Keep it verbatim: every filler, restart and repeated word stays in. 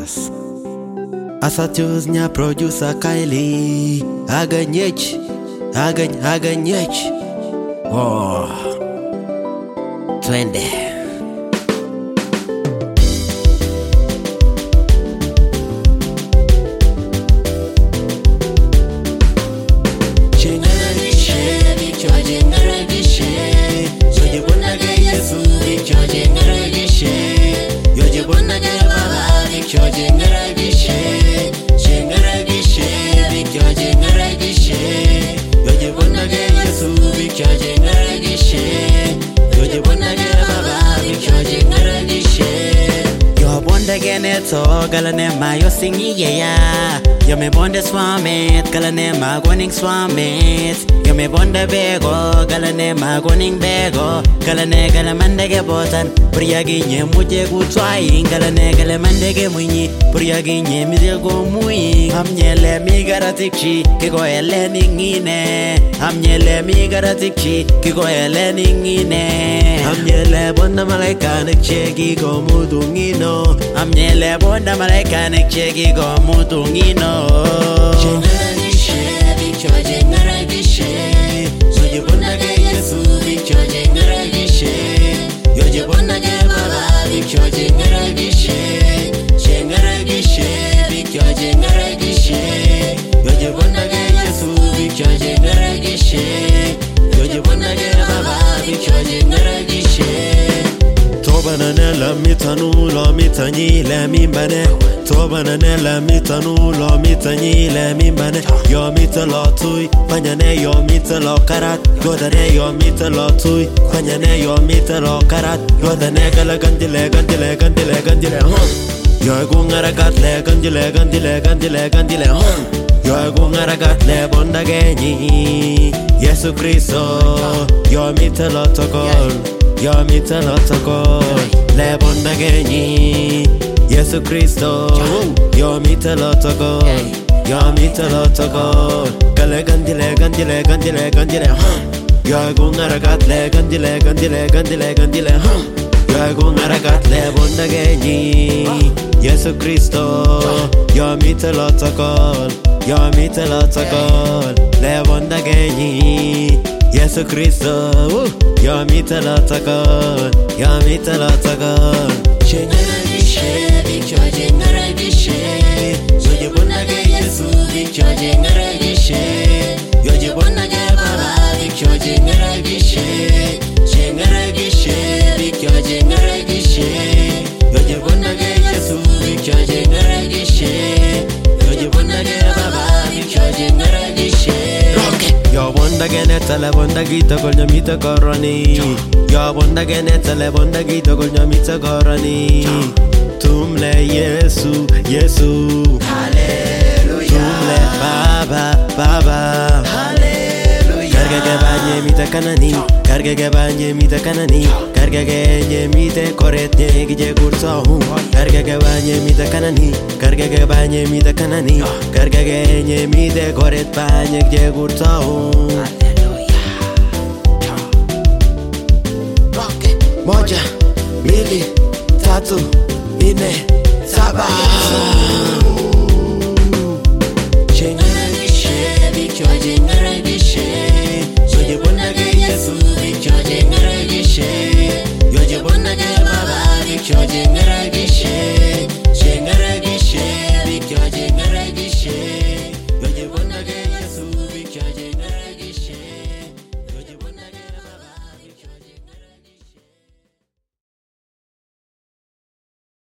Records. Asatius nya producer Kylie. Aganyech, agany, aganyech. Oh, twende. Geneto galane ma yo singi ya yo me bonde swamet galane ma goning swamet yo me bonde bego galane ma goning bego galane galamande ge botan priyagi nye muje gutwai galane galamande ge munyi priyagi nye midego muyi amnyele mi garatikchi kigo ele ningine amnyele mi garatikchi kigo ele ningine amnyele bonda malaika nekchegi go mudungino amnyele bonda malaika nekchegi go mudungino Jeneragishe bicho jeneragishe Soje bonda ge Yesu bicho jeneragishe Yoje bonda ge baba bicho jeneragishe Jeneragishe bicho jeneragishe Yoje bonda ge Yesu bicho jeneragishe Yoje bonda ge baba bicho jeneragishe Tobana ne la mitanu la mitanyi la mimbane Tobana ne la mitanu la mitanyi la mimbane Yo mitalo tui panyane yo mitalo karat Godane yo mitalo tui panyane yo mitalo karat Godane gala gandile gandile gandile gandile hum Yo gungaragat le gandile gandile gandile gandile hum Yo gungaragat le bonda genyi Yesu Kristo yo mitalo tokol Yo mitalo tokol le bonda genyi Yesu Kristo yo mitalo tokol Yo mitalo tokol Gale gandile gandile gandile gandile hum Yo gungaragat le gandile gandile gandile gandile hum Yo gungaragat le bonda genyi Yesu Kristo yo mitalo tokol Yo mitalo tokol le bonda genyi Yesu Kristo yo mitalo tokol Yo mitalo tokol Jeneragishe bicho jeneragishe Soje bonda ge Yesu bicho jeneragishe Yoje bonda ge baba bicho jeneragishe Jeneragishe bicho jeneragishe Yoje bonda ge Yesu bicho jeneragishe Yoje bonda ge baba bicho jeneragishe Yo bonda geneta le bonda gita kol nyamita korani Yo bonda geneta le bonda gita kol nyamita korani Tumle Yesu, Yesu Hallelujah Tumle Baba, Baba Hallelujah Karga ge banye mita kanani Karga ge banye mita kanani Karga ge nye mite koret nye gije kurso hum Karga ge banye mita kanani Karga ge banye mita kanani Karga ge nye mite koret banye gije kurso hum Moja, mbili, tatu, ine, saba Jeneragishe bicho jeneragishe